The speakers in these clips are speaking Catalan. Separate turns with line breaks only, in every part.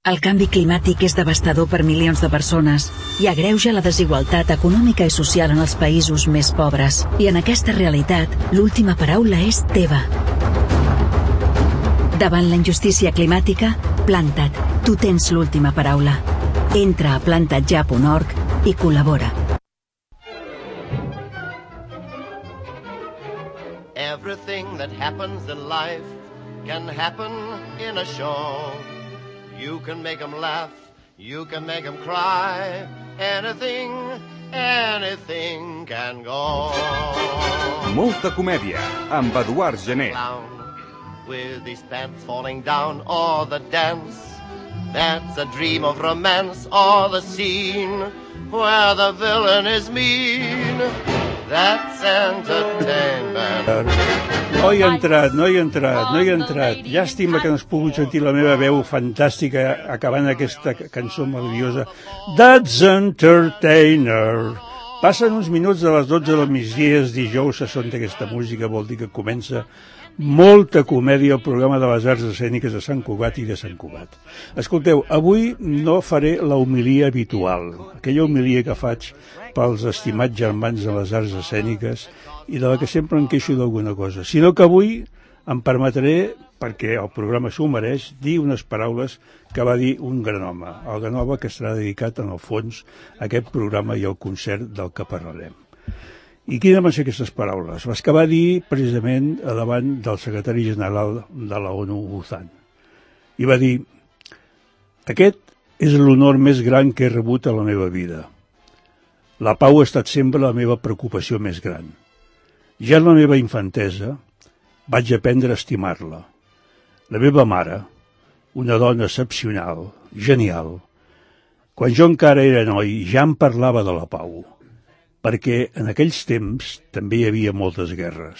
El canvi climàtic és devastador per milions de persones i agreuja la desigualtat econòmica i social en els països més pobres. I en aquesta realitat, l'última paraula és teva. Davant la injustícia climàtica, planta't. Tu tens l'última paraula. Entra a plantatja.org i col·labora.
Everything that happens in life can happen in a show. You can make them laugh, you can make them cry. Anything can go.
Molta comèdia, amb Eduard Gené.
With his pants falling down, or the dance that's a dream of romance, or the scene where the villain is mean. That's entertainment.
No hi ha entrat. Llàstima que no has pogut sentir la meva veu fantàstica acabant aquesta cançó meravellosa. That's entertainer. Passen uns minuts de les 12 del migdia, dijous, se sent aquesta música, vol dir que comença molta comèdia al programa de les arts escèniques de Sant Cugat i de Sant Cugat. Escolteu, avui no faré la homilia habitual, aquella homilia que faig pels estimats germans de les arts escèniques i de la que sempre em queixo d'alguna cosa, sinó que avui em permetré, perquè el programa s'ho mereix, dir unes paraules que va dir un gran home, el gran home que estarà dedicat en el fons a aquest programa i al concert del que parlarem. I quines van ser aquestes paraules? Les que va dir precisament davant del secretari general de la ONU, Buzan. I va dir: aquest és l'honor més gran que he rebut a la meva vida. La pau ha estat sempre la meva preocupació més gran. Ja en la meva infantesa vaig aprendre a estimar-la. La meva mare, una dona excepcional, genial, quan jo encara era noi ja em parlava de la pau, perquè en aquells temps també hi havia moltes guerres.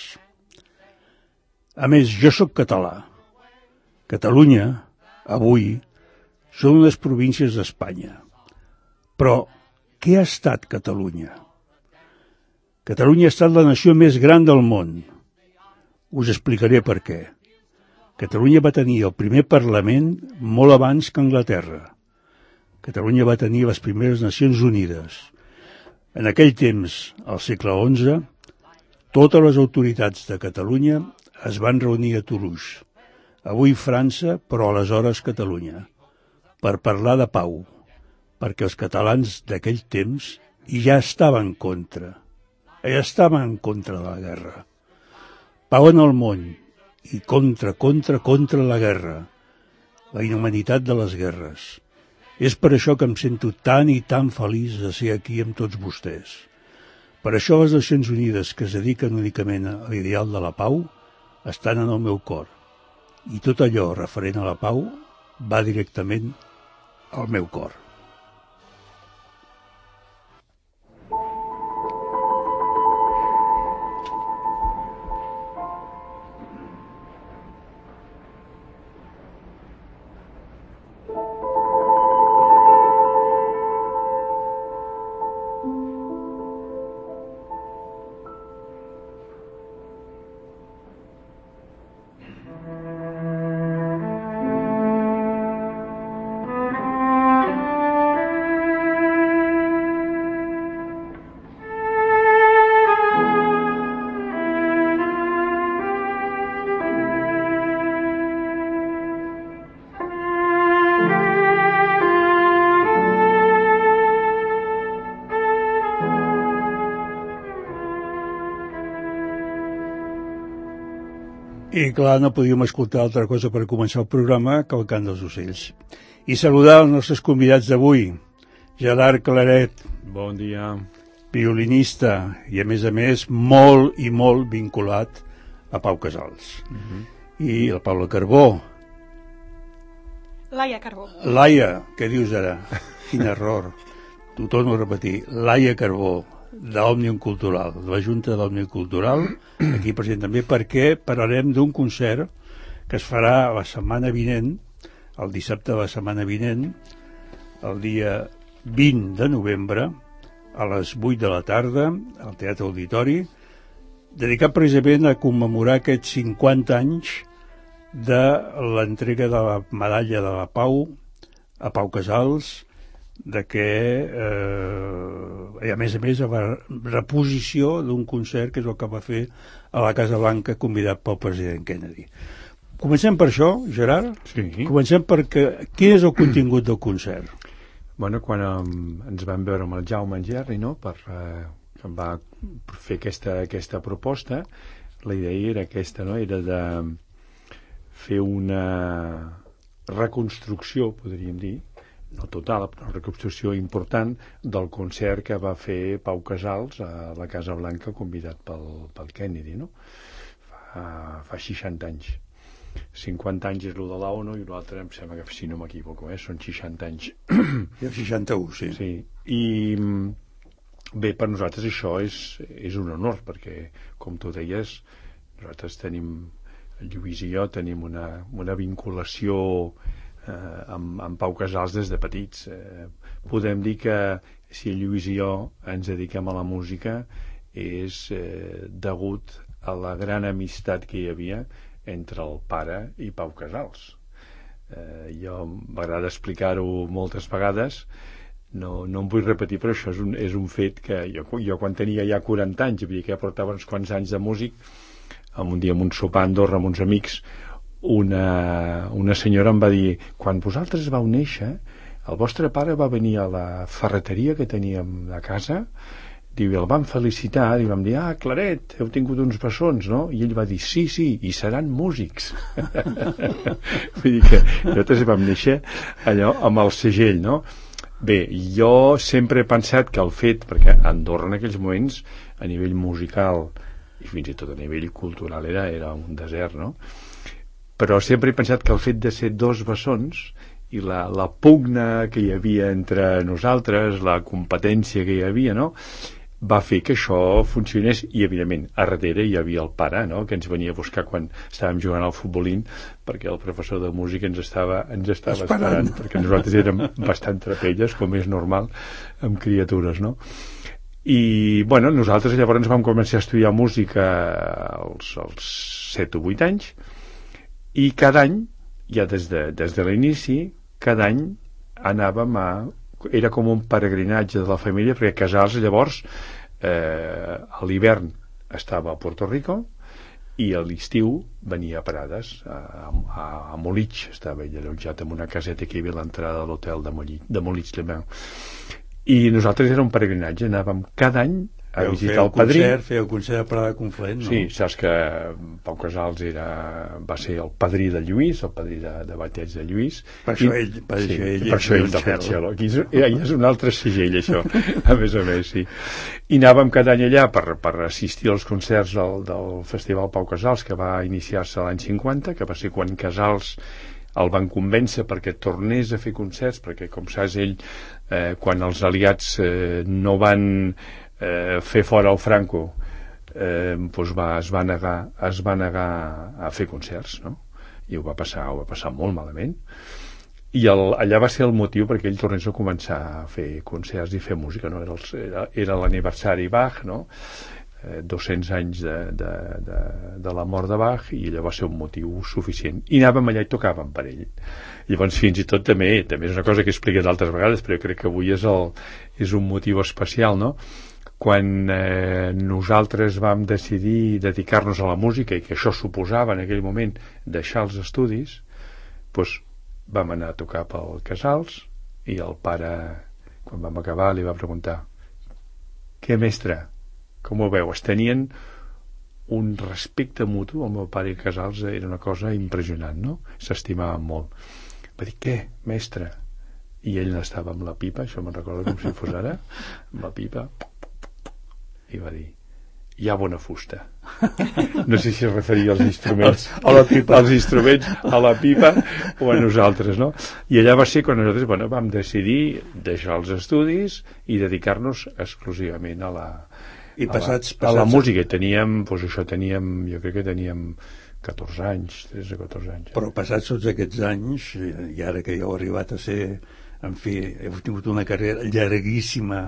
A més, jo sóc català. Catalunya, avui, són unes províncies d'Espanya. Però què ha estat Catalunya? Catalunya ha estat la nació més gran del món. Us explicaré per què. Catalunya va tenir el primer Parlament molt abans que Anglaterra. Catalunya va tenir les primeres Nacions Unides. En aquell temps, al segle XI, totes les autoritats de Catalunya es van reunir a Toulouse, avui França, però aleshores Catalunya, per parlar de pau, perquè els catalans d'aquell temps ja estaven contra de la guerra. Pau en el món i contra la guerra, la inhumanitat de les guerres. És per això que em sento tan i tan feliç de ser aquí amb tots vostès. Per això les Nacions Unides, que es dediquen únicament a l'ideal de la pau, estan en el meu cor. I tot allò referent a la pau va directament al meu cor. I clar, no podíem escoltar altra cosa per començar el programa que el cant dels ocells. I saludar els nostres convidats d'avui. Gerard Claret.
Bon dia.
Violinista i, a més, molt i molt vinculat a Pau Casals. I el Paula Carbó.
Laia Carbó.
Laia, què dius ara? Quin error. T'ho torno a repetir. Laia Carbó, d'Òmnium Cultural, de la Junta d'Òmnium Cultural, aquí present també, perquè parlarem d'un concert que es farà la setmana vinent, el dissabte de la setmana vinent, el dia 20 de novembre, a les 8 de la tarda, al Teatre Auditori, dedicat precisament a commemorar aquests 50 anys de l'entrega de la Medalla de la Pau a Pau Casals de que a més reposició d'un concert que és el que va fer a la Casa Blanca convidat pel president Kennedy. Comencem per això, Gerard?
Sí.
Comencem perquè quin és el contingut del concert?
Bueno, quan ens vam veure amb el Jaume Gerri, no?, que em va fer aquesta proposta, la idea era aquesta, no?, era de fer una reconstrucció, podríem dir, no total, però una reconstrucció important del concert que va fer Pau Casals a la Casa Blanca convidat pel Kennedy, no? Fa 60 anys. 50 anys és el de l'ONU i l'altre em sembla que, si no m'equivoco, són 60 anys.
I el 61, sí.
Sí. I bé, per nosaltres això és un honor, perquè, com tu deies, nosaltres tenim, Lluís i jo tenim una vinculació amb Pau Casals des de petits. Podem dir que si Lluís i jo ens dediquem a la música és degut a la gran amistat que hi havia entre el pare i Pau Casals. Jo m'agrada explicar-ho moltes vegades, no em vull repetir, però això és un fet que jo quan tenia ja 40 anys, vull dir que ja portava uns quants anys de músic, un dia en un sopar a Andorra amb uns amics, una senyora em va dir: quan vosaltres vau néixer, el vostre pare va venir a la ferreteria que teníem a casa, diu, i el vam felicitar, i vam dir: ah, Claret, heu tingut uns bessons, no? I ell va dir: sí, i seran músics. Vull dir que nosaltres vam néixer allò amb el segell, no? Bé, jo sempre he pensat que el fet, perquè Andorra en aquells moments, a nivell musical i fins i tot a nivell cultural era un desert, no? Però sempre he pensat que el fet de ser dos bessons i la pugna que hi havia entre nosaltres, la competència que hi havia, no?, va fer que això funcionés. I evidentment a darrere hi havia el pare, no?, que ens venia a buscar quan estàvem jugant al futbolín, perquè el professor de música ens estava esperant, perquè nosaltres érem bastant trapelles, com és normal amb criatures, no? I bueno, nosaltres llavors vam començar a estudiar música als 7 o 8 anys, i cada any, ja des de l'inici, cada any anàvem era com un peregrinatge de la família, perquè Casals llavors a l'hivern estava a Puerto Rico i a l'estiu venia a Prades, a Molitx, estava ell allotjat en una caseta que hi havia a l'entrada de l'hotel de Molitx-le-Bain. I nosaltres era un peregrinatge, anàvem cada any a visitar el padrí.
Feia el concert a Prada Conflent, no?
Sí, saps que Pau Casals va ser el padrí de Lluís, el padrí de bateig de Lluís.
Per això ell
del cello. Aquí és un altre segell, això, a més, sí. I anàvem cada any allà per assistir als concerts del Festival Pau Casals, que va iniciar-se l'any 50, que va ser quan Casals el van convèncer perquè tornés a fer concerts, perquè, com saps, ell, quan els aliats no van fer fora el Franco, doncs es va negar a fer concerts, no? I ho va passar molt malament. I allà va ser el motiu perquè ell tornés a començar a fer concerts i fer música, no? Era l'aniversari Bach, no? 200 anys de la mort de Bach, i allò va ser un motiu suficient. I anàvem allà i tocàvem per ell. Llavors, fins i tot també és una cosa que he explicat altres vegades, però jo crec que avui és un motiu especial, no? Quan nosaltres vam decidir dedicar-nos a la música, i que això suposava en aquell moment deixar els estudis, doncs vam anar a tocar pel Casals, i el pare, quan vam acabar, li va preguntar: què, mestre? Com ho veu? Es tenien un respecte mutu, el meu pare i Casals, era una cosa impressionant, no? S'estimaven molt. Va dir: què, mestre? I ell estava amb la pipa, això me'n recordo com si fos ara, amb la pipa, i va dir: hi ha bona fusta. No sé si es referia als instruments, als instruments, a la pipa o a nosaltres, no? I allà va ser quan nosaltres vam decidir deixar els estudis i dedicar-nos exclusivament a la música. Teníem, jo crec que teníem 14 anys, 13 o 14 anys.
Però passats tots aquests anys, i ara que heu arribat a ser, en fi, heu tingut una carrera llarguíssima,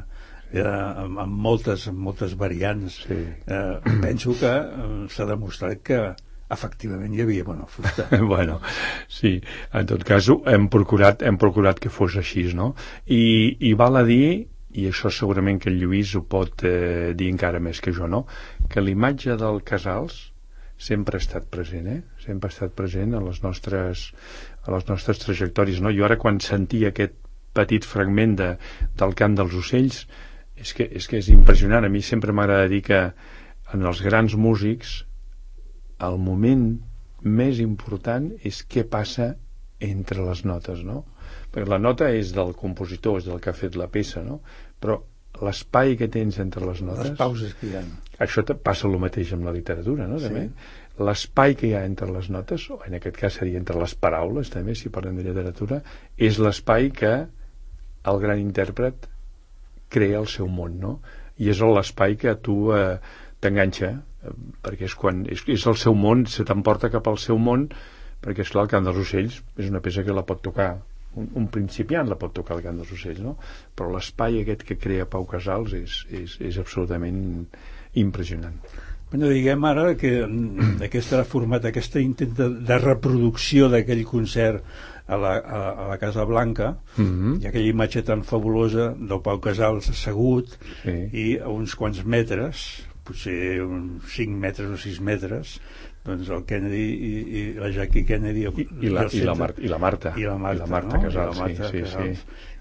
amb moltes variants, sí. Penso que s'ha demostrat que efectivament hi havia bona fusta.
Bueno, sí, en tot cas hem procurat que fos així, no? I val a dir, i això segurament que el Lluís ho pot dir encara més que jo, no? Que l'imatge del Casals sempre ha estat present, sempre ha estat present a les nostres trajectòries, no? Jo ara quan sentia aquest petit fragment del cant dels ocells és que és impressionant. A mi sempre m'agrada dir que en els grans músics el moment més important és què passa entre les notes, no? Perquè la nota és del compositor, és del que ha fet la peça, no? Però l'espai que tens entre les notes,
les pauses que hi ha,
això passa el mateix amb la literatura, no? També l'espai que hi ha entre les notes, o en aquest cas seria entre les paraules també, si parlem de literatura, és l'espai que el gran intèrpret crea el seu món, no? I és l'espai que a tu t'enganxa, perquè és el seu món, se t'emporta cap al seu món, perquè esclar, el cant dels ocells és una peça que la pot tocar un principiant, la pot tocar el cant dels ocells, no? Però l'espai aquest que crea Pau Casals és absolutament impressionant.
Bueno, diguem ara que aquesta format, aquesta intent de reproducció d'aquell concert a la Casa Blanca, i aquella imatge tan fabulosa del Pau Casals assegut i a uns quants metres, potser uns 5 metres o 6 metres, doncs el Kennedy i la Jackie Kennedy
i la Marta Casals, sí.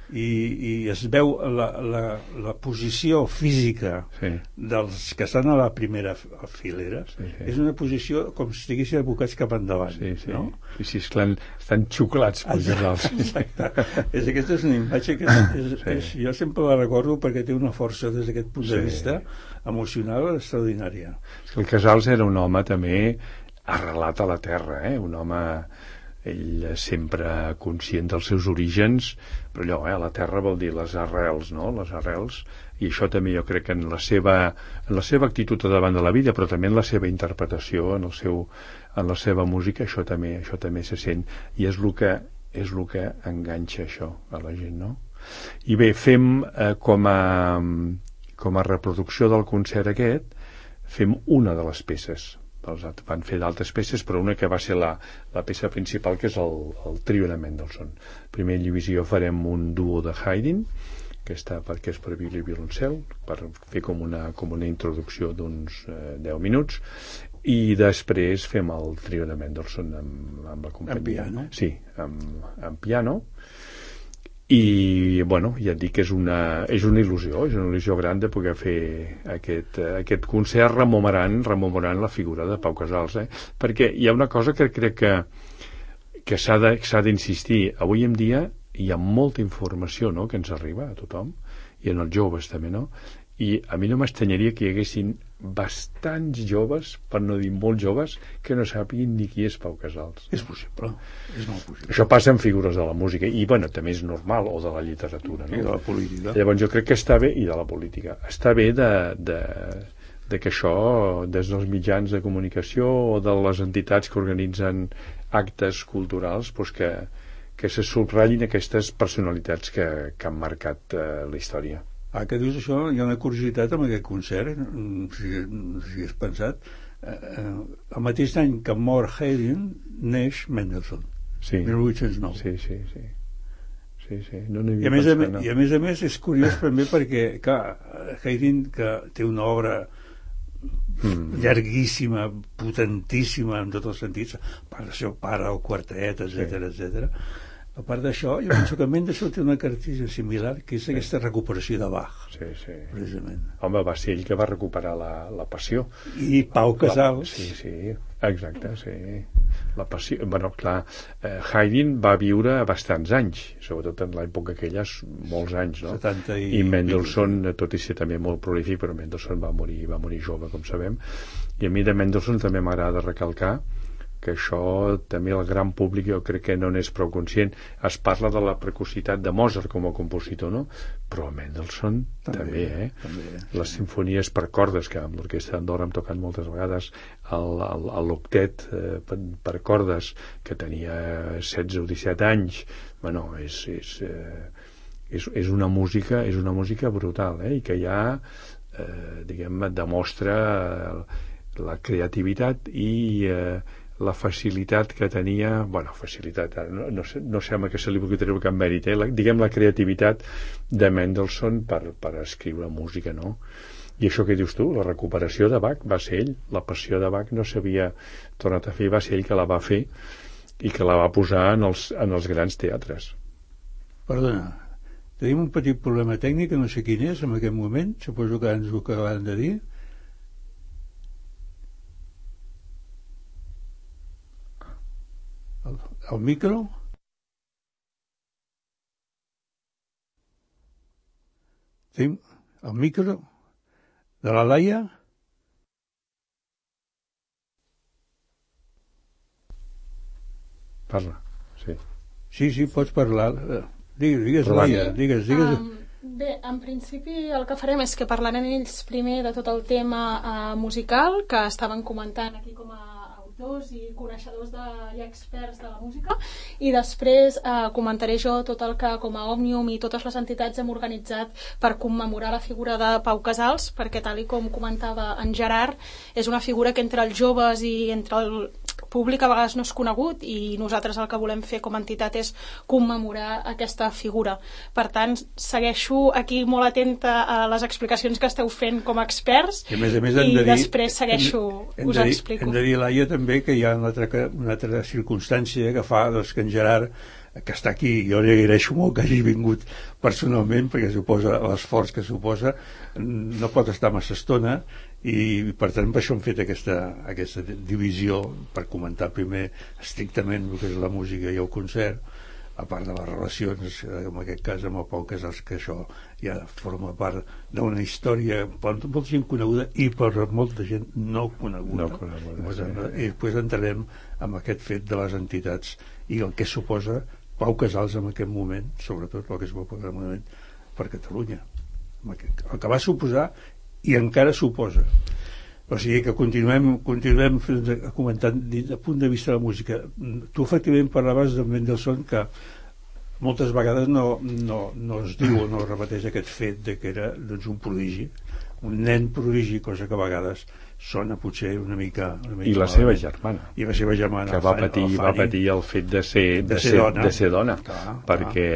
I es veu la posició física dels que estan a la primera filera, és una posició com si estiguessin abocats cap endavant, no?
Sí, estan xuclats per Casals.
Exacte. Aquesta és una imatge que jo sempre la recordo perquè té una força des d'aquest punt de vista emocional extraordinària.
El Casals era un home també arrelat a la terra, un home ell sempre conscient dels seus orígens, però allò, la terra vol dir les arrels, no? Les arrels, i això també jo crec que en la seva actitud davant de la vida, però també en la seva interpretació, en la seva música, això també se sent, i és el que enganxa això a la gent, no? I bé, fem com a reproducció del concert aquest, fem una de les peces. Van fer d'altres peces, però una que va ser la peça principal, que és el trio de Mendelssohn. Primer Lluís i jo farem un duo de Haydn, que és per violí i violoncel, per fer com una introducció d'uns 10 minuts, i després fem el trio de Mendelssohn amb la companyia.
En piano?
Sí, amb piano. I bueno, ja et dic que és una il·lusió gran de poder fer aquest concert rememorant la figura de Pau Casals, perquè hi ha una cosa que crec que s'ha d'insistir. Avui en dia hi ha molta informació, no?, que ens arriba a tothom, i en els joves també, no? I a mi no m'estranyaria que hi haguessin bastants joves, per no dir molt joves, que no sàpiguin ni qui és Pau Casals.
És possible, és molt possible.
Això passa en figures de la música, i bueno, també és normal, o de la literatura, no?
I de la política.
Llavors jo crec que està bé, i de la política, està bé de que això, des dels mitjans de comunicació o de les entitats que organitzen actes culturals, doncs que se subratllin aquestes personalitats que han marcat la història.
Que dius això, hi ha una curiositat amb aquest concert, no sé si has pensat, el mateix any que mor Haydn neix Mendelssohn, 1809.
Sí. No n'hi
havia pensat, no. I a més és curiós també perquè Haydn, que té una obra llarguíssima, potentíssima en tots els sentits, per el seu pare, el quartet, etc. A part d'això, jo penso que Mendelssohn té una característica similar, que és aquesta recuperació de Bach.
Sí.
Precisament.
Home, va ser ell que va recuperar la passió.
I Pau Casals.
Sí, exacte, sí. La passió. Bueno, clar, Haydn va viure bastants anys, sobretot en l'època aquella, molts anys, no?
70
I Mendelssohn, tot i ser també molt prolífic, però Mendelssohn va morir jove, com sabem. I a mi de Mendelssohn també m'agrada recalcar que això també el gran públic jo crec que no n'és prou conscient. Es parla de la precocitat de Mozart com a compositor, no? Però Mendelssohn també. Les simfonies per cordes, que amb l'orquestra d'Andorra hem tocat moltes vegades, l'octet per cordes, que tenia 16 o 17 anys, bueno, és una música brutal, i que ja diguem, demostra la creativitat i la facilitat que tenia, facilitat, no sembla que se li vulgui treure cap mèrit, diguem la creativitat de Mendelssohn per escriure música, no? I això que dius tu, la recuperació de Bach va ser ell, la passió de Bach no s'havia tornat a fer, va ser ell que la va fer i que la va posar en els grans teatres.
Perdona, tenim un petit problema tècnic, no sé quin és en aquest moment, suposo que ens ho acabaran de dir. El micro? Tenim el micro de la Laia?
Parla, sí.
Sí, pots parlar. Digues, Laia, digues.
Bé, en principi el que farem és que parlarem ells primer de tot el tema musical que estaven comentant aquí com a autors i coneixedors i experts de la música, i després comentaré jo tot el que com a Òmnium i totes les entitats hem organitzat per commemorar la figura de Pau Casals, perquè tal i com comentava en Gerard, és una figura que entre els joves i entre el públic a vegades no és conegut, i nosaltres el que volem fer com a entitat és commemorar aquesta figura. Per tant, segueixo aquí molt atenta a les explicacions que esteu fent com a experts,
i a més
després segueixo, us explico.
Hem de dir, Laia, també que hi ha una altra circumstància que fa que en Gerard, que està aquí, jo li agraeixo molt que hagi vingut personalment, perquè suposa l'esforç que suposa, no pot estar massa estona, i per tant per això hem fet aquesta divisió, per comentar primer estrictament el que és la música i el concert, a part de les relacions, en aquest cas amb el Pau Casals, que això ja forma part d'una història per molta gent coneguda i per molta gent no coneguda. I després entrarem en aquest fet de les entitats i el que suposa Pau Casals en aquest moment, sobretot el que es va posar en moment per Catalunya, el que va suposar i encara suposa. O sigui que continuem comentant des del punt de vista de la música. Tu efectivament parlaves de Mendelssohn, que moltes vegades no es diu o no es repeteix aquest fet de que era un prodigi, un nen prodigi, cosa que a vegades sona potser una mica
i la seva germana
que
va patir el fet de ser dona. Clar, perquè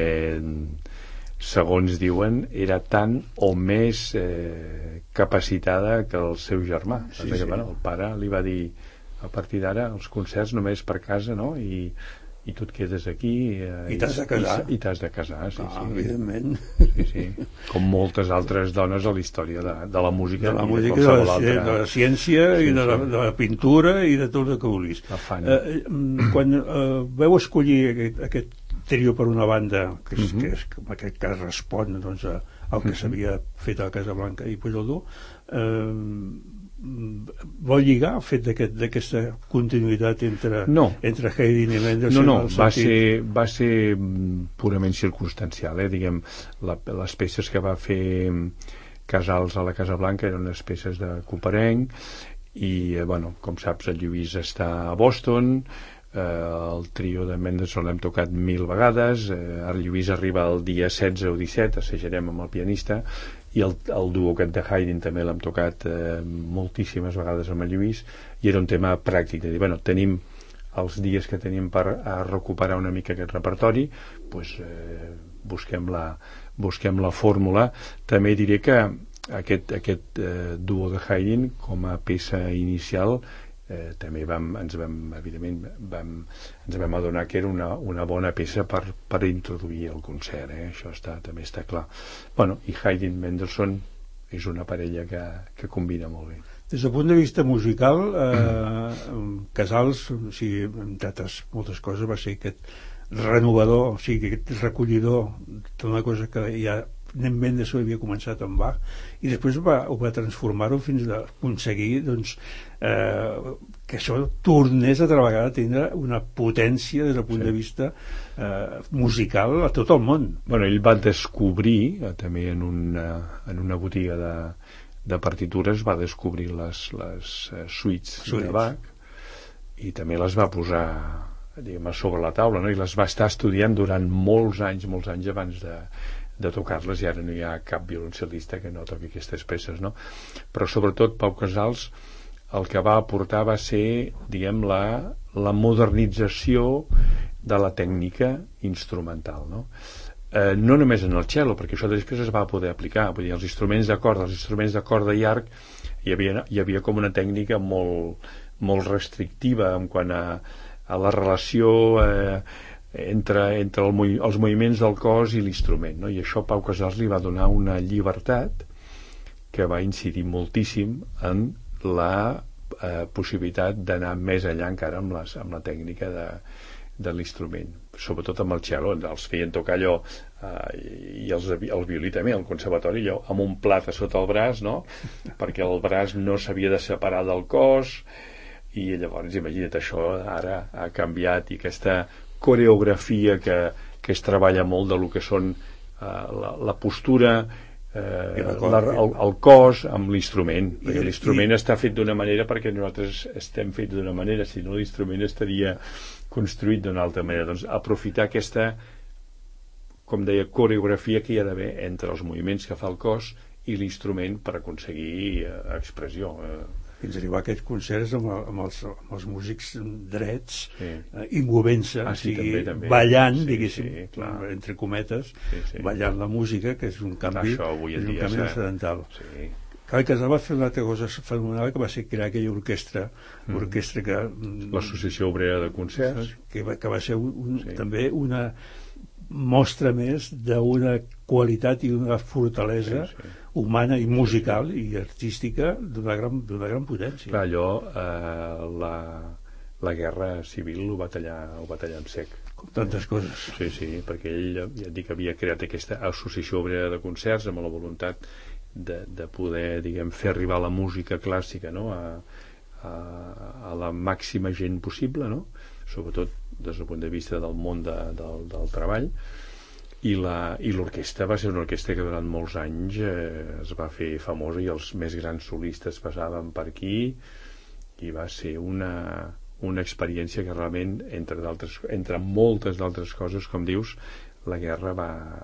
segons diuen era tant o més capacitada que el seu germà. El pare li va dir, a partir d'ara els concerts només per casa, no? I tu et quedes aquí
i t'has de casar
sí.
Evidentment
sí. Com moltes altres dones a la història de la música,
de la ciència i de la pintura i de tot el que vulguis. Quan veu escollir aquest trio per una banda que en aquest cas respon al que s'havia fet a Casablanca i Puigderdú, vol lligar el fet d'aquesta continuïtat entre Haydn i Mendelssohn?
No, va ser purament circumstancial, diguem, les peces que va fer Casals a la Casablanca eren unes peces de coperenc i, com saps, el Lluís està a Boston, el trio de Mendelssohn l'hem tocat 1000 vegades, el Lluís arriba el dia 16 o 17, assajarem amb el pianista, i el duo aquest de Haydn també l'hem tocat moltíssimes vegades amb el Lluís, i era un tema pràctic de dir, tenim els dies que tenim per recuperar una mica aquest repertori, busquem la fórmula. També diré que aquest duo de Haydn com a peça inicial també ens vam adonar que era una bona peça per introduir el concert, això també està clar. I Haydn-Mendelssohn és una parella que combina molt bé.
Des del punt de vista musical, Casals, entre altres moltes coses, va ser aquest renovador, aquest recollidor d'una cosa que ja Mendelssohn havia començat amb Bach, i després ho va transformar-ho fins a aconseguir que això tornés altra vegada a tindre una potència des del punt de vista musical a tot el món.
Ell va descobrir també en una botiga de partitures, va descobrir les suites de Bach i també les va posar sobre la taula, i les va estar estudiant durant molts anys abans de tocar-les, i ara no hi ha cap violoncel·lista que no toqui aquestes peces, no? Però sobretot Pau Casals el que va aportar va ser, diguem, la modernització de la tècnica instrumental, no? No només en el cello, perquè això després es va poder aplicar, vull dir, els instruments de corda i arc hi havia com una tècnica molt restrictiva en quant a la relació entre els moviments del cos i l'instrument, no? I això Pau Casals li va donar una llibertat que va incidir moltíssim en la possibilitat d'anar més enllà encara amb la tècnica de l'instrument, sobretot amb el cello. Els feien tocar allò i el violí també, al conservatori, allò amb un plat a sota el braç, no? Perquè el braç no s'havia de separar del cos, i llavors imagina't, això ara ha canviat, i aquesta coreografia que es treballa molt de lo que són la postura, el cos amb l'instrument, perquè l'instrument està fet d'una manera perquè nosaltres estem fets d'una manera, si no l'instrument estaria construït d'una altra manera. Doncs aprofitar aquesta, com deia, coreografia que hi ha d'haver entre els moviments que fa el cos i l'instrument per aconseguir expressió.
Fins a arribar a aquests concerts amb els músics drets, i movent-se, també. Ballant, diguéssim, entre cometes, ballant la música, que és un canvi transcendental. Clar, que va fer una altra cosa fenomenal, que va ser crear aquella orquestra que...
l'Associació Obrera de Concerts.
Que va ser també una mostra més d'una qualitat i una fortalesa humana i musical i artística d'una gran potència.
Clar, allò la guerra civil ho va tallar en sec,
com tantes coses.
Sí, perquè ell, ja et dic, havia creat aquesta Associació Obrera de Concerts amb la voluntat de poder, diguem, fer arribar la música clàssica, no? a la màxima gent possible, no? Sobretot des del punt de vista del món del treball. I l'orquestra va ser una orquestra que durant molts anys es va fer famosa, i els més grans solistes passaven per aquí, i va ser una experiència que realment, entre moltes d'altres coses, com dius, la guerra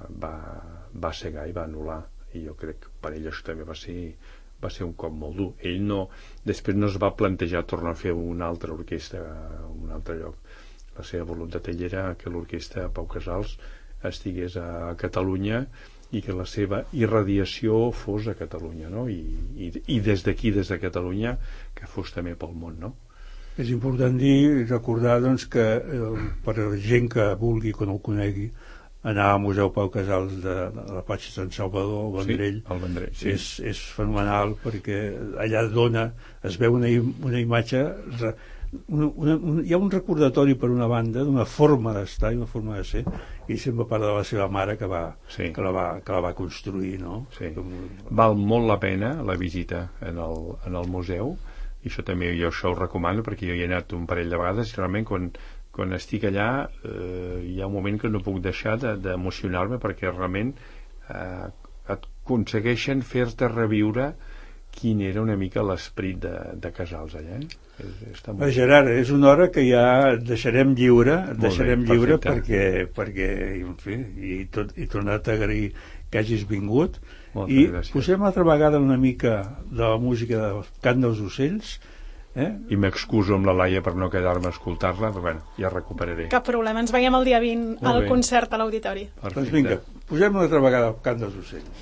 va cegar i va anul·lar, i jo crec que per ell això també va ser un cop molt dur. Ell després no es va plantejar tornar a fer una altra orquestra a un altre lloc. La seva voluntat ell era que l'orquestra Pau Casals estigués a Catalunya i que la seva irradiació fos a Catalunya, no? I des d'aquí, des de Catalunya, que fos també pel món, no?
És important recordar doncs, que per a gent que vulgui, que no el conegui, anar al Museu Pau Casals de la platja Sant Salvador, al Vendrell,
el Vendrell,
és fenomenal, perquè allà es veu una imatge, hi ha un recordatori per una banda d'una forma d'estar i una forma de ser, i sempre parla de la seva mare que la va construir, no?
Sí. Val molt la pena la visita en el museu, i això també jo ho recomano, perquè jo hi he anat un parell de vegades, i realment quan estic allà hi ha un moment que no puc deixar d'emocionar-me, perquè realment aconsegueixen fer-te reviure quin era una mica l'esperit de Casals allà.
Gerard, és una hora que ja deixarem lliure perquè en fi, i tornar-te a agrair que hagis vingut. I posem altra vegada una mica de la música del Cant dels Ocells,
i m'excuso amb la Laia per no quedar-me a escoltar-la, però bueno, ja recuperaré.
Cap problema, ens veiem el dia 20 al concert a l'Auditori.
Doncs vinga, posem una altra vegada el Cant dels Ocells.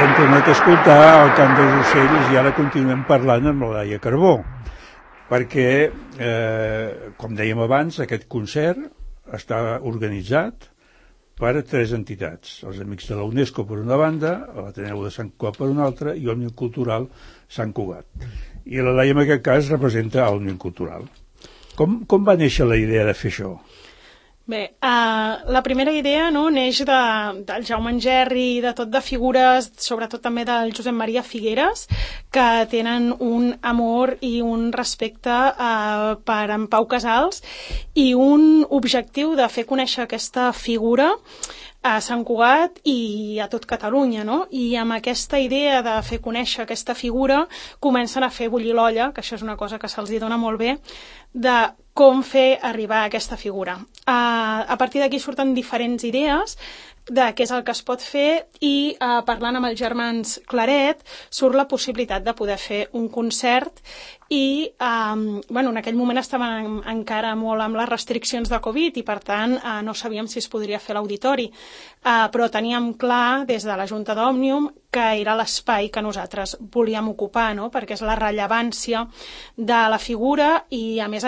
hem tornat a escoltar el cant dels ocells i ara continuem parlant amb la Laia Carbó, perquè, com dèiem abans, aquest concert està organitzat per 3 entitats, els Amics de la UNESCO per una banda, l'Ateneu de Sant Cugat per una altra i Òmnium Cultural Sant Cugat. I la Laia en aquest cas representa Òmnium Cultural. Com va néixer la idea de fer això?
Bé, la primera idea neix del Jaume Engerri i de tot de figures, sobretot també del Josep Maria Figueres, que tenen un amor i un respecte per en Pau Casals i un objectiu de fer conèixer aquesta figura a Sant Cugat i a tot Catalunya, no? I amb aquesta idea de fer conèixer aquesta figura comencen a fer bullir l'olla, que això és una cosa que se'ls dona molt bé, de com fer arribar a aquesta figura. A partir d'aquí surten diferents idees de què és el que es pot fer i parlant amb els germans Claret surt la possibilitat de poder fer un concert i en aquell moment estàvem encara molt amb les restriccions de Covid i per tant no sabíem si es podria fer a l'auditori, però teníem clar des de la Junta d'Òmnium que era l'espai que nosaltres volíem ocupar, no? Perquè és la rellevància de la figura i a més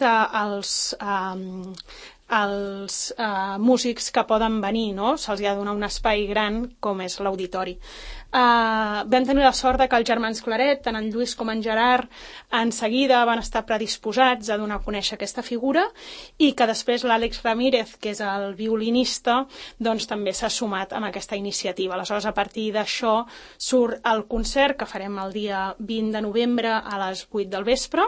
els músics que poden venir, no? Se'ls ha de donar un espai gran com és l'auditori. Vam tenir la sort que els germans Claret, tant en Lluís com en Gerard, en seguida van estar predisposats a donar a conèixer aquesta figura i que després l'Àlex Ramírez, que és el violinista, doncs també s'ha sumat amb aquesta iniciativa. Aleshores, a partir d'això surt el concert que farem el dia 20 de novembre a les 8 del vespre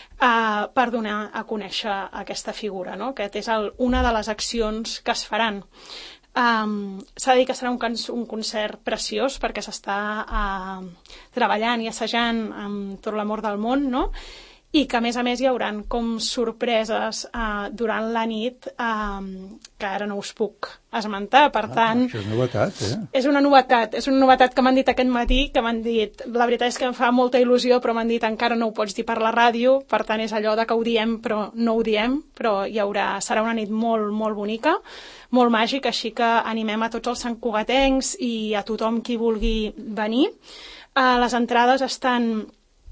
per donar a conèixer aquesta figura, no? Aquest és una de les accions que es faran. S'ha de dir que serà un concert preciós perquè s'està treballant i assajant amb tot l'amor del món, no? I que a més hi haurà com sorpreses durant la nit que ara no us puc esmentar, per tant...
Això és novetat,
És una novetat que m'han dit aquest matí, que m'han dit, la veritat és que em fa molta il·lusió, però m'han dit encara no ho pots dir per la ràdio, per tant és allò de que ho diem però no ho diem, però serà una nit molt, molt bonica, molt màgica, així que animem a tots els santcugatencs i a tothom qui vulgui venir. Les entrades estan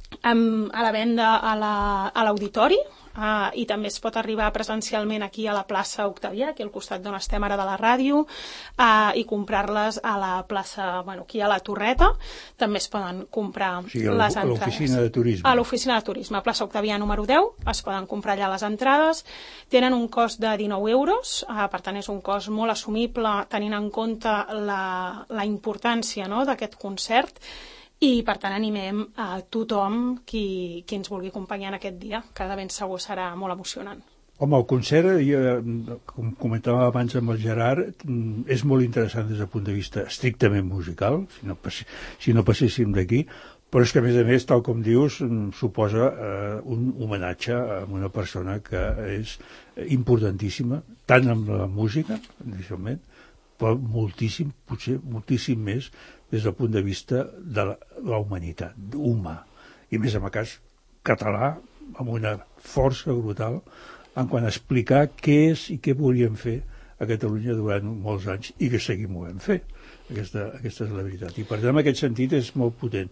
a la venda a l'auditori i també es pot arribar presencialment aquí a la plaça Octavià, aquí al costat d'on estem ara de la ràdio, i comprar-les a la plaça, aquí a la Torreta, també es poden comprar les entrades.
A l'oficina de turisme.
A l'oficina de turisme, plaça Octavià número 10, es poden comprar allà les entrades, tenen un cost de 19 euros, per tant és un cost molt assumible tenint en compte la importància, no?, d'aquest concert, i per tant animem a tothom qui ens vulgui acompanyar en aquest dia, que de ben segur serà molt emocionant.
Home, el concert, com comentàvem abans amb el Gerard, és molt interessant des del punt de vista estrictament musical, si no passéssim d'aquí, però és que a més, tal com dius, suposa un homenatge a una persona que és importantíssima, tant amb la música, inicialment, però moltíssim, potser moltíssim més des del punt de vista de la humanitat, humà. I més en el cas català, amb una força brutal en quant a explicar què és i què volíem fer a Catalunya durant molts anys i que seguim movent fer. Aquesta és la veritat. I per tant, en aquest sentit, és molt potent.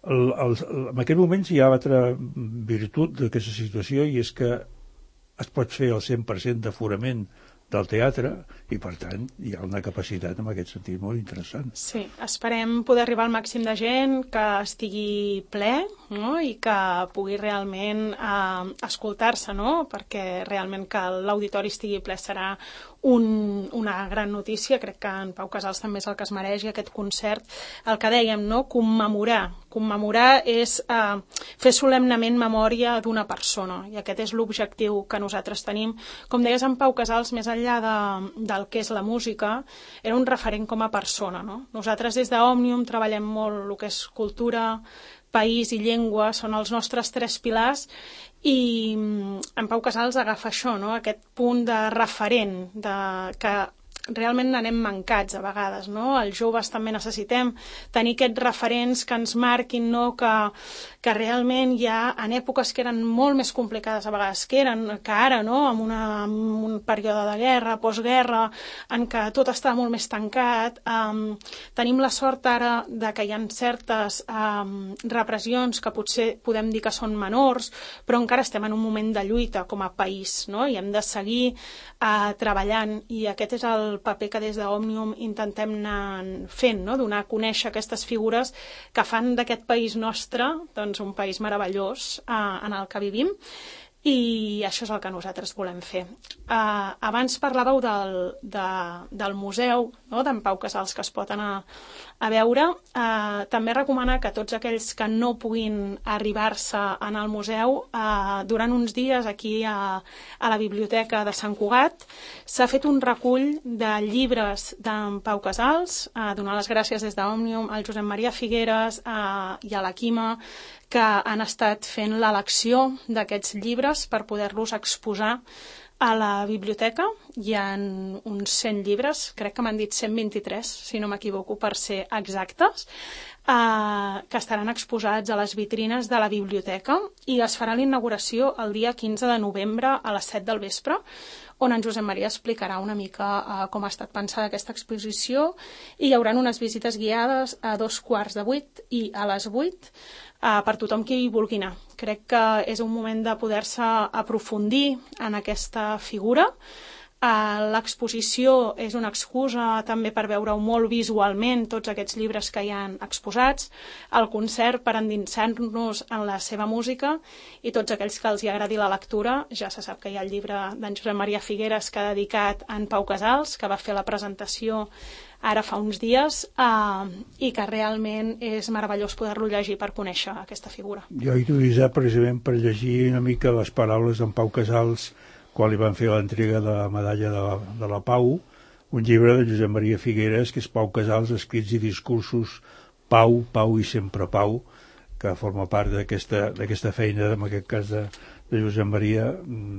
En aquest moment hi ha altra virtut d'aquesta situació i és que es pot fer el 100% d'aforament del teatre i, per tant, hi ha una capacitat en aquest sentit molt interessant.
Sí, esperem poder arribar al màxim de gent, que estigui ple, no?, i que pugui realment escoltar-se, no?, perquè realment que l'auditori estigui ple serà una gran notícia. Crec que en Pau Casals també és el que es mereix, i aquest concert, el que dèiem, no?, commemorar és fer solemnement memòria d'una persona, i aquest és l'objectiu que nosaltres tenim. Com deies, en Pau Casals, més enllà del que és la música, era un referent com a persona, no? Nosaltres des d'Òmnium treballem molt el que és cultura, país i llengua, són els nostres 3 pilars, i en Pau Casals agafa això, no?, aquest punt de referent, que realment n'anem mancats a vegades, no? Els joves també necessitem tenir aquests referents que ens marquin, no? Que realment ja en èpoques que eren molt més complicades a vegades que ara, no? En un període de guerra, postguerra, en què tot està molt més tancat. Tenim la sort ara de que hi ha certes repressions que potser podem dir que són menors, però encara estem en un moment de lluita com a país, no? I hem de seguir treballant, i aquest és el paper que des d'Òmnium intentem anar fent, no? Donar a conèixer aquestes figures que fan d'aquest país nostre doncs, un país meravellós en el que vivim, i això és el que nosaltres volem fer. Abans parlàveu del museu, no? D'en Pau Casals, que es pot anar a veure. També recomanar que tots aquells que no puguin arribar-se en el museu, durant uns dies aquí a la biblioteca de Sant Cugat s'ha fet un recull de llibres d'en Pau Casals, donar les gràcies des d'Òmnium al Josep Maria Figueres i a la Quima, que han estat fent l'elecció d'aquests llibres per poder-los exposar a la biblioteca. Hi ha uns 100 llibres, crec que m'han dit 123, si no m'equivoco, per ser exactes, que estaran exposats a les vitrines de la biblioteca, i es farà la inauguració el dia 15 de novembre a les 7 del vespre, on en Josep Maria explicarà una mica com ha estat pensada aquesta exposició, i hi haurà unes visites guiades a 7:15 i a les 8, per tothom qui hi vulgui anar. Crec que és un moment de poder-se aprofundir en aquesta figura. L'exposició és una excusa també per veure-ho molt visualment, tots aquests llibres que hi han exposats, el concert per endinsar-nos en la seva música, i tots aquells que els hi agradi la lectura. Ja se sap que hi ha el llibre d'en Josep Maria Figueres que ha dedicat a en Pau Casals, que va fer la presentació ara fa uns dies, i que realment és meravellós poder-lo llegir per conèixer aquesta figura.
Jo he utilitzat precisament per llegir una mica les paraules d'en Pau Casals quan li van fer l'entrega de la medalla de la Pau, un llibre de Josep Maria Figueres, que és Pau Casals, escrits i discursos, Pau, Pau i sempre Pau, que forma part d'aquesta feina, en aquest cas de Josep Maria,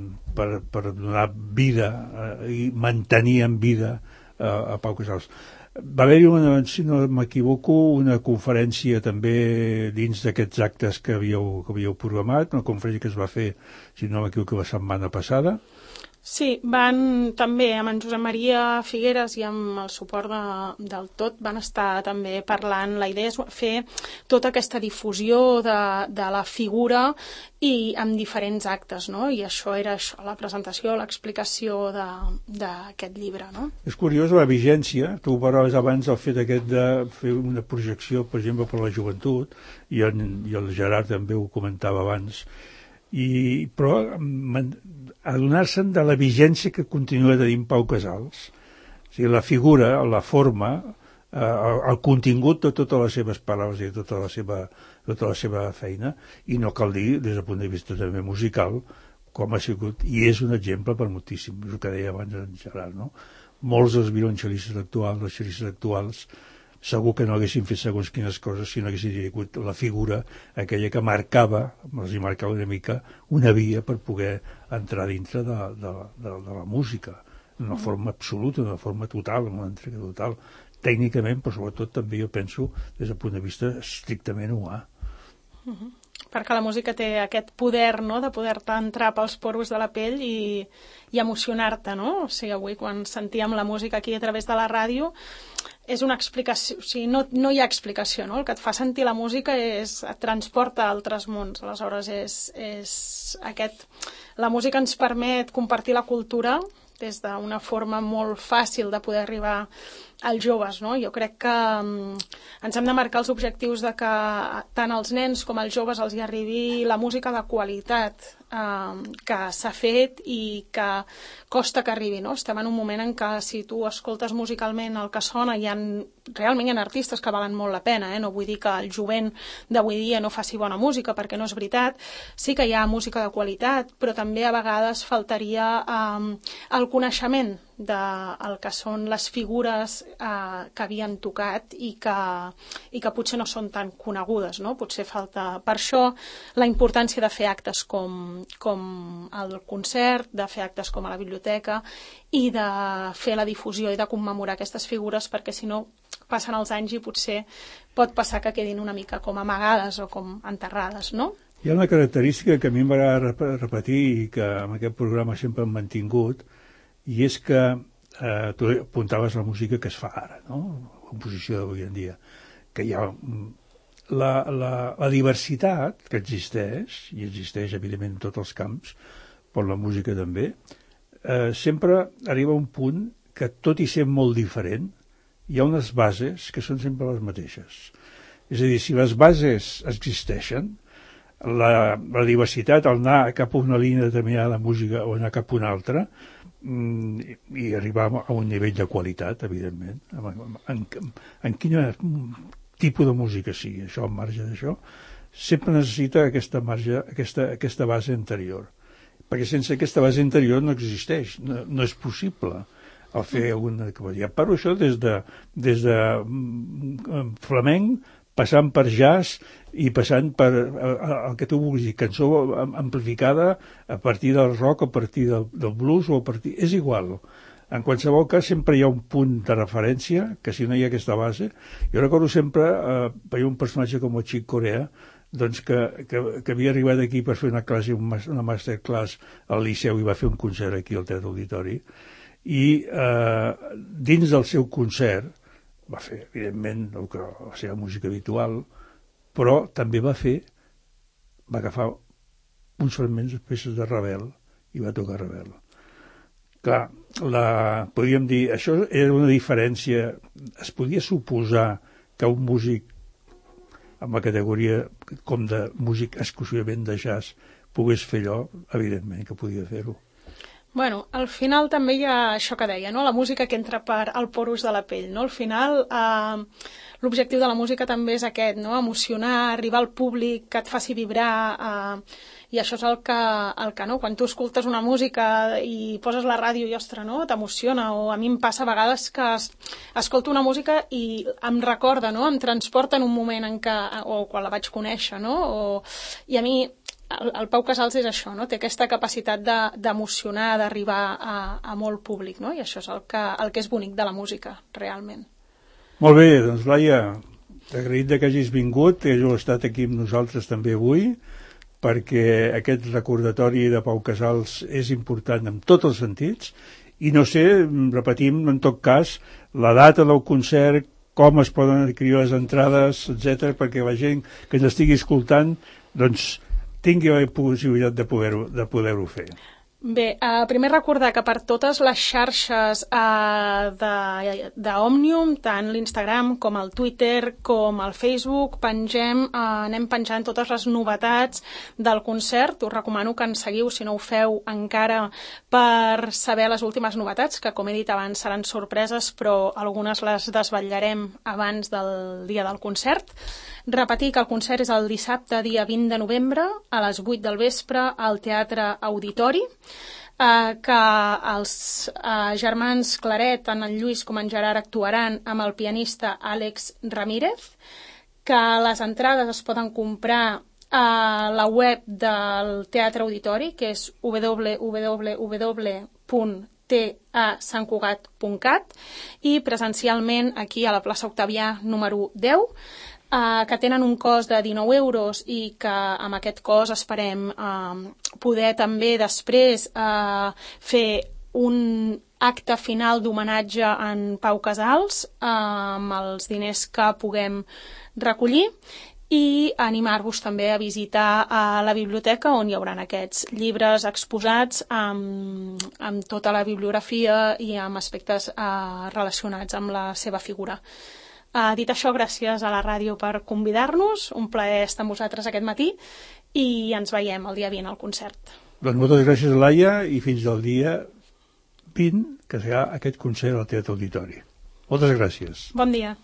per donar vida i mantenir en vida a Pau Casals. Va haver-hi, si no m'equivoco, una conferència també dins d'aquests actes que havíeu programat, una conferència que es va fer, si no m'equivoco, la setmana passada.
Sí, van també amb en Josep Maria Figueres i amb el suport del Tot van estar també parlant. La idea és fer tota aquesta difusió de la figura i amb diferents actes, no? I això era la presentació, l'explicació d'aquest llibre, no?
És curiós la vigència. Tu parlaves abans del fet aquest de fer una projecció, per exemple, per la joventut, i el Gerard també ho comentava abans, però adonar-se'n de la vigència que continua tenint Pau Casals. O sigui, la figura, la forma, el contingut de totes les seves paraules i de tota la seva feina, i no cal dir, des del punt de vista també musical, com ha sigut, i és un exemple per moltíssim, és el que deia abans en Gerard, no? Molts dels violoncellistes actuals, les cellistes actuals, segur que no haguessin fet segons quines coses si no haguessin tingut la figura aquella que marcava una mica una via per poder entrar dintre de la música d'una forma absoluta, d'una forma total, amb una entrega total, tècnicament, però sobretot també jo penso des del punt de vista estrictament humà.
Perquè la música té aquest poder, no?, de poder-te entrar pels porus de la pell i emocionar-te, no? O sigui, avui quan sentíem la música aquí a través de la ràdio, és una explicació, o sigui, no hi ha explicació, no? El que et fa sentir la música et transporta a altres mons. Aleshores, la música ens permet compartir la cultura des d'una forma molt fàcil de poder arribar als joves, no? Jo crec que ens hem de marcar els objectius de que tant als nens com als joves els hi arribi la música de qualitat que s'ha fet i que costa que arribi, no? Estem en un moment en què si tu escoltes musicalment el que sona, realment hi ha artistes que valen molt la pena, no vull dir que el jovent d'avui dia no faci bona música, perquè no és veritat, sí que hi ha música de qualitat, però també a vegades faltaria el coneixement del que són les figures que havien tocat i que potser no són tan conegudes, no? Potser falta... Per això la importància de fer actes com el concert, de fer actes com a la biblioteca i de fer la difusió i de commemorar aquestes figures, perquè si no passen els anys i potser pot passar que quedin una mica com amagades o com enterrades, no?
Hi ha una característica que a mi m'agrada repetir i que en aquest programa sempre hem mantingut, i és que tu apuntaves la música que es fa ara, no? La composició d'avui en dia, que hi ha la diversitat que existeix, i existeix evidentment en tots els camps, però la música també, sempre arriba a un punt que tot i ser molt diferent, hi ha unes bases que són sempre les mateixes. És a dir, si les bases existeixen, la diversitat, al anar cap a una línia determinada de música o anar cap a una altra, i arribar a un nivell de qualitat, evidentment, en quin tipus de música sigui, això, al marge d'això, sempre necessita aquesta base anterior. Perquè sense aquesta base anterior no existeix, no és possible el fer alguna cosa. Parlo això des de flamenc, passant per jazz i passant per el que tu vulguis dir, cançó amplificada a partir del rock, a partir del blues o a partir... És igual. En qualsevol cas sempre hi ha un punt de referència que si no hi ha aquesta base... Jo recordo sempre per un personatge com el Chick Corea, doncs que havia arribat aquí per fer una classe, una masterclass al Liceu i va fer un concert aquí al Teatre Auditori, i dins del seu concert va fer, evidentment, la seva música habitual, però també va agafar uns fragments de peces de Ravel i va tocar Ravel. Clar, podríem dir, això era una diferència, es podia suposar que un músic amb la categoria com de músic exclusivament de jazz pogués fer allò, evidentment que podia fer-ho.
Bueno, al final també hi ha això que deia, no? La música que entra per al porus de la pell, no? Al final l'objectiu de la música també és aquest, no? Emocionar, arribar al públic, que et faci vibrar, i això és el que no? Quan tu escoltes una música i poses la ràdio i, ostres, no? T'emociona, o a mi em passa a vegades que escolto una música i em recorda, no? Em transporta en un moment en què, o quan la vaig conèixer, no? I a mi el Pau Casals és això, no? Té aquesta capacitat d'emocionar, d'arribar a molt públic, no? I això és el que és bonic de la música, realment.
Molt bé, doncs Laia, t'agraït que hagis vingut, que hàgiu estat aquí amb nosaltres també avui, perquè aquest recordatori de Pau Casals és important en tots els sentits, i no sé, repetim en tot cas, la data del concert, com es poden adquirir les entrades, etc, perquè la gent que ens estigui escoltant, doncs, tingui la possibilitat de poder-ho fer.
Bé, primer recordar que per totes les xarxes d'Òmnium, tant l'Instagram com el Twitter com el Facebook, anem penjant totes les novetats del concert. Us recomano que ens seguiu, si no ho feu encara, per saber les últimes novetats, que com he dit abans seran sorpreses, però algunes les desvetllarem abans del dia del concert. Repetir que el concert és el dissabte, dia 20 de novembre, a les 8 del vespre, al Teatre Auditori, que els germans Claret, tant en Lluís com en Gerard, actuaran amb el pianista Àlex Ramírez, que les entrades es poden comprar a la web del Teatre Auditori, que és www.tasantcugat.cat, i presencialment aquí a la plaça Octavià número 10, que tenen un cost de 19 euros i que amb aquest cost esperem poder també després fer un acte final d'homenatge en Pau Casals amb els diners que puguem recollir, i animar-vos també a visitar la biblioteca, on hi haurà aquests llibres exposats amb tota la bibliografia i amb aspectes relacionats amb la seva figura. Dit això, gràcies a la ràdio per convidar-nos, un plaer estar amb vosaltres aquest matí, i ens veiem el dia 20 al concert.
Doncs moltes gràcies, Laia, i fins al dia 20, que serà aquest concert al Teatre Auditori. Moltes gràcies.
Bon dia.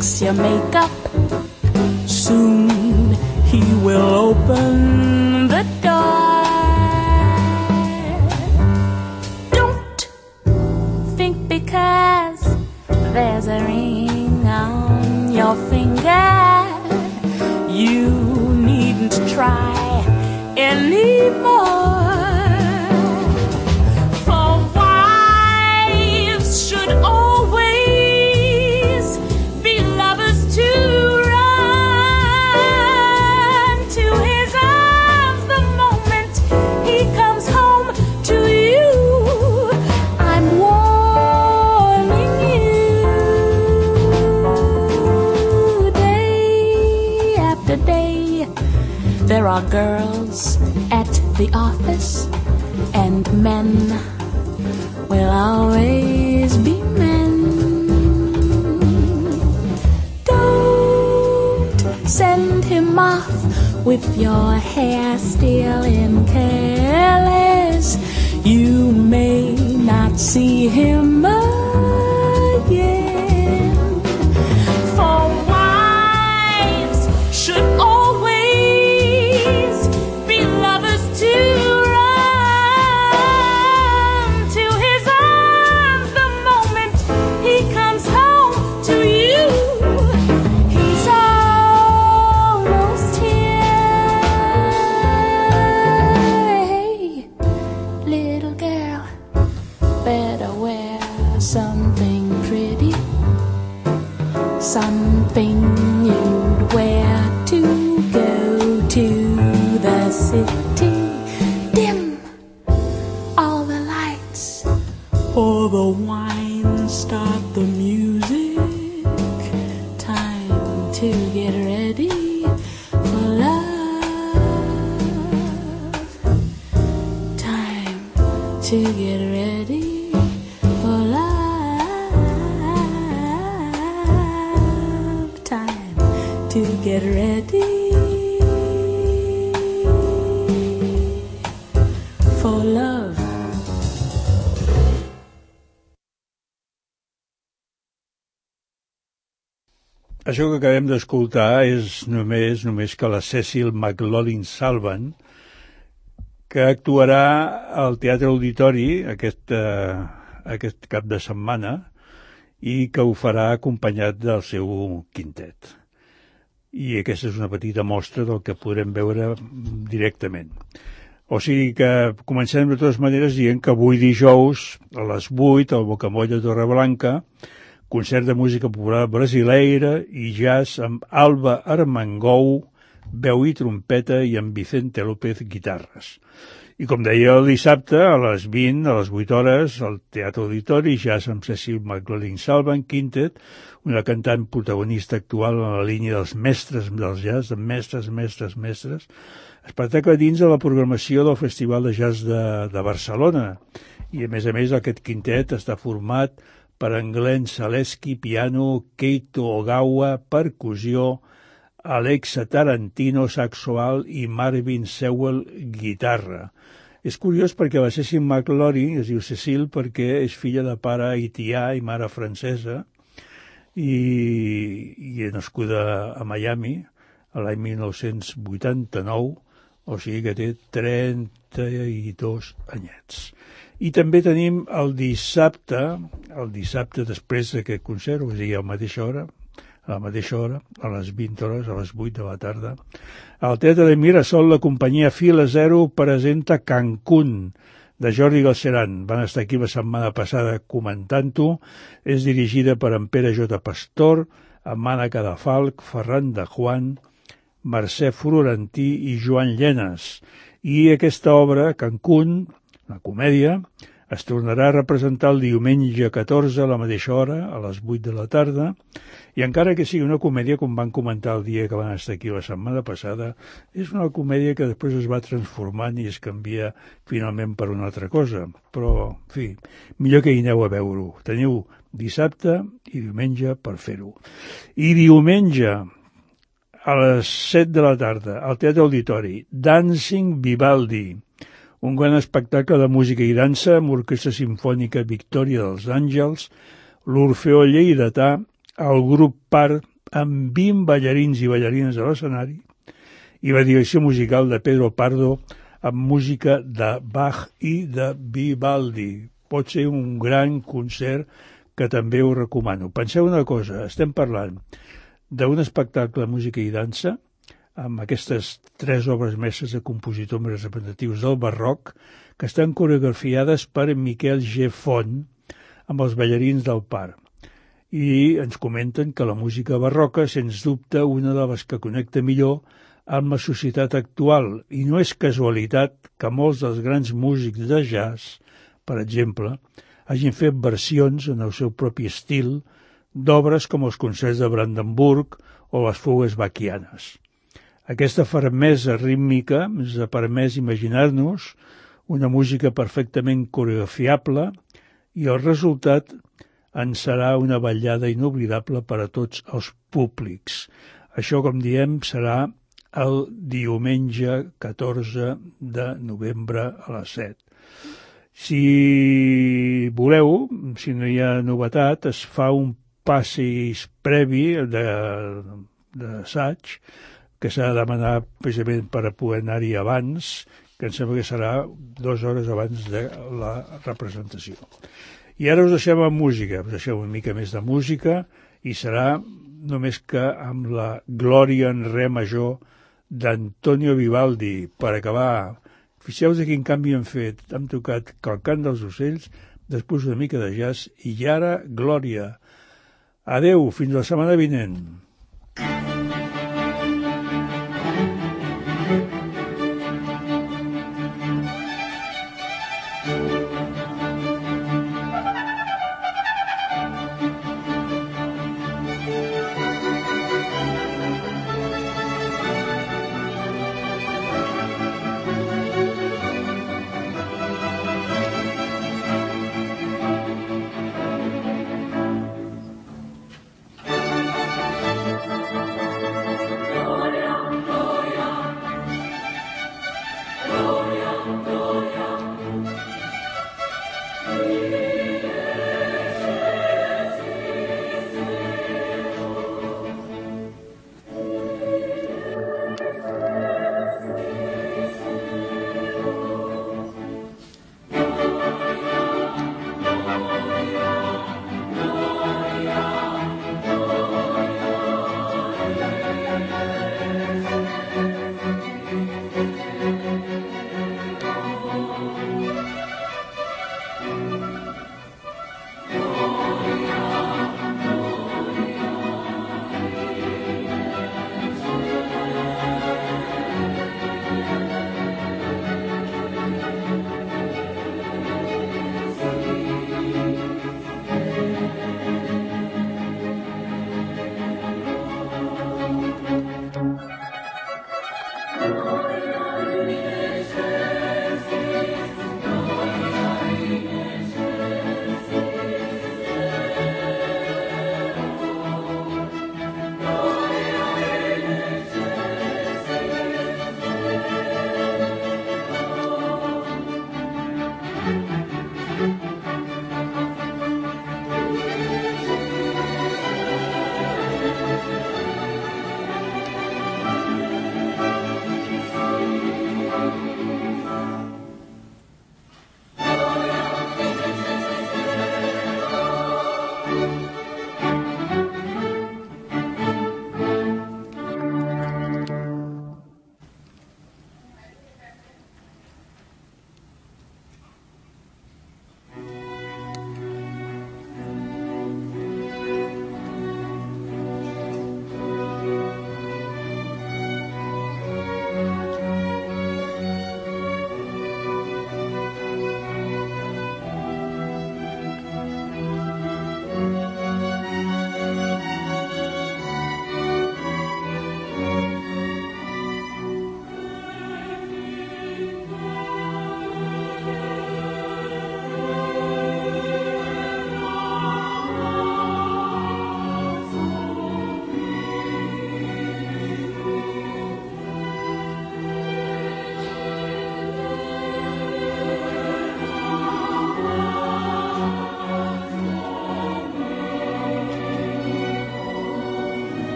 fix your makeup. Soon he will open the door. Don't think because there's a ring on your finger, you needn't try anymore. For wives should always be lovers to run to his arms the moment he comes home to you. I'm warning you. Day after day, there are girls at the office, and men will always be men. Don't send him off with your hair still in careless. You may not see him again. For wives should always be lovers to run to his arms the moment he comes home to you. He's almost here. Hey, little girl, better wear something pretty, something you'd wear to go to the city. Dim all the lights, pour the wine, start the music. Time to get ready for love. Time to get ready for love. Time to get ready for love.
Això que acabem d'escoltar és només que la Cecil McLaughlin Salvan, que actuarà al Teatre Auditori aquest cap de setmana i que ho farà acompanyat del seu quintet. I aquesta és una petita mostra del que podrem veure directament. O sigui que comencem de totes maneres dient que avui dijous a les 8 al Bocamoll de Torreblanca, concert de música popular brasileira i jazz amb Alba Armengou, veu i trompeta, i amb Vicente López, guitarres. I com deia el dissabte, a les 20, a les 8 hores, al Teatre Auditori, jazz amb Cecil McLaughlin Salvan Quintet, una cantant protagonista actual en la línia dels mestres del jazz, de mestres, espectacle dins de la programació del Festival de Jazz de Barcelona. I a més, aquest quintet està format per en Glenn Zaleski, piano, Keito Ogawa, percussió, Alexa Tarantino, saxo alt, i Marvin Sewell, guitarra. És curiós perquè la Cecil McLaughlin es diu Cecil perquè és filla de pare haitià i mare francesa i nascuda a Miami l'any 1989, o sigui que té 32 anyets. I també tenim el dissabte després d'aquest concert, és a dir, a la mateixa hora, a les 20 hores, a les 8 de la tarda, al Teatre de Mirasol, la companyia Fila Zero presenta Cancún, de Jordi Galceran. Van estar aquí la setmana passada comentant-ho. És dirigida per en Pere J. Pastor, amb Anna Cadafalch, Ferran de Juan, Mercè Florentí i Joan Llenes. I aquesta obra, Cancún, una comèdia, es tornarà a representar el diumenge 14 a la mateixa hora, a les 8 de la tarda, i encara que sigui una comèdia, com van comentar el dia que van estar aquí la setmana passada, és una comèdia que després es va transformant i es canvia finalment per una altra cosa. Però, en fi, millor que hi aneu a veure-ho. Teniu dissabte i diumenge per fer-ho. I diumenge, a les 7 de la tarda, al Teatre Auditori, Dancing Vivaldi, un gran espectacle de música i dansa amb l'Orquestra Simfònica Victòria dels Àngels, l'Orfeó Lleidatà, el grup Part amb 20 ballarins i ballarines a l'escenari, i la direcció musical de Pedro Pardo amb música de Bach i de Vivaldi. Pot ser un gran concert que també us recomano. Penseu una cosa, estem parlant d'un espectacle de música i dansa amb aquestes 3 obres mestres de compositors més representatius del barroc que estan coreografiades per Miquel G. Font amb els ballarins del Par. I ens comenten que la música barroca, sens dubte, una de les que connecta millor amb la societat actual, i no és casualitat que molts dels grans músics de jazz, per exemple, hagin fet versions en el seu propi estil d'obres com els concerts de Brandenburg o les fugues bachianes. Aquesta fermesa rítmica ens ha permès imaginar-nos una música perfectament coreografiable i el resultat en serà una ballada inoblidable per a tots els públics. Això, com diem, serà el diumenge 14 de novembre a les 7. Si voleu, si no hi ha novetat, es fa un passeig previ d'assaig que s'ha de demanar precisament per a poder anar-hi abans, que em sembla que serà 2 hores abans de la representació. I ara us deixem amb música, us deixem una mica més de música i serà només que amb la Glòria en re major d'Antonio Vivaldi per acabar. Fixeu-vos quin canvi hem fet. Hem tocat el cant dels ocells, després una mica de jazz i ara Glòria. Adeu, fins la setmana vinent.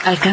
El